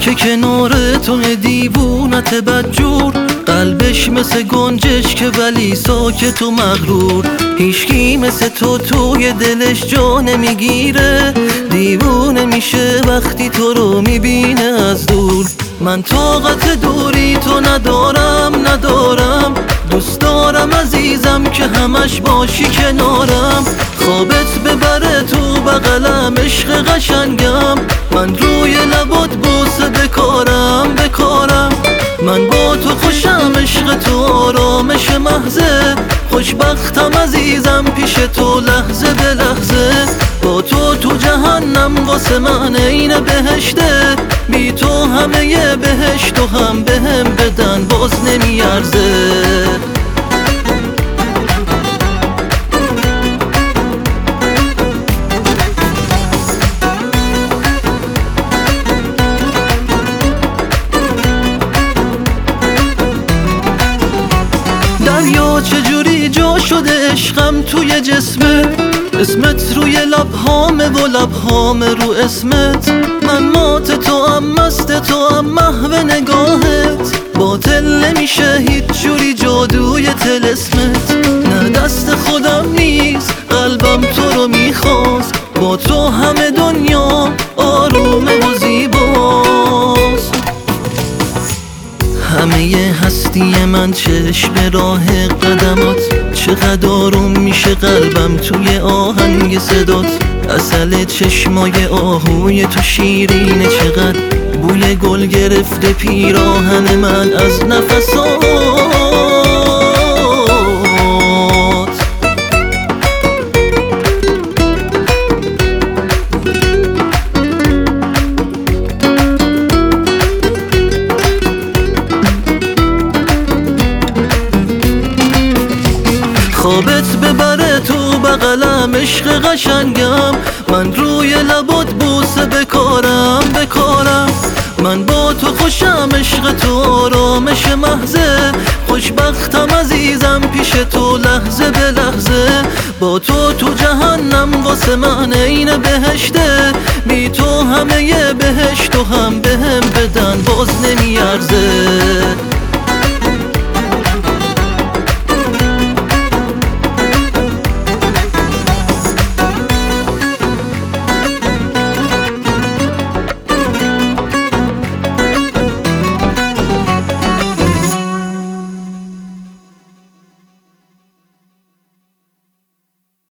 که کنار تو دیوونت بدجور، قلبش مثل گنجش که ولی ساکت و مغرور. هیچکی مثل تو توی دلش جا نمیگیره، دیوونه میشه وقتی تو رو میبینه از دور. من طاقت دوری تو ندارم، دوست دارم عزیزم که همش باشی کنارم. خوابت ببره تو بغلم عشق قشنگم، من روی لبات بوسه بکارم. من با تو خوشم، عشق تو آرامش محضه، خوشبختم عزیزم پیش تو لحظه به لحظه. با تو جهنم واسه من عین بهشته، بی تو همه بهشت و هم بهم بدن باز نمیارزه. دریا چجوری جا شده عشقم توی جسمه، اسمت روی لبهامه و لبهام رو اسمت. من مات تو هم مست تو هم محو نگاهت، باطل نمیشه هیچ جوری جادوی طلسمت. نه دست خودم نیست قلبم تو رو میخواست، با تو همه دنیا آرومه و زیباست. همه هستی من چشم راه قدمات، چقدر آروم میشه قلبم توی آهنگ صدات. عسل چشمای آهوی تو شیرینه، چقدر بوی گل گرفته پیراهن من از نفسات. خوابت ببره تو بغلم عشق قشنگم، من روی لبات بوسه بکارم. من با تو خوشم، عشق تو آرامش محضه، خوشبختم عزیزم پیش تو لحظه به لحظه. با تو جهنم واسه من عین بهشته، بی تو همه بهشت و هم بهم بدن باز نمیارزه.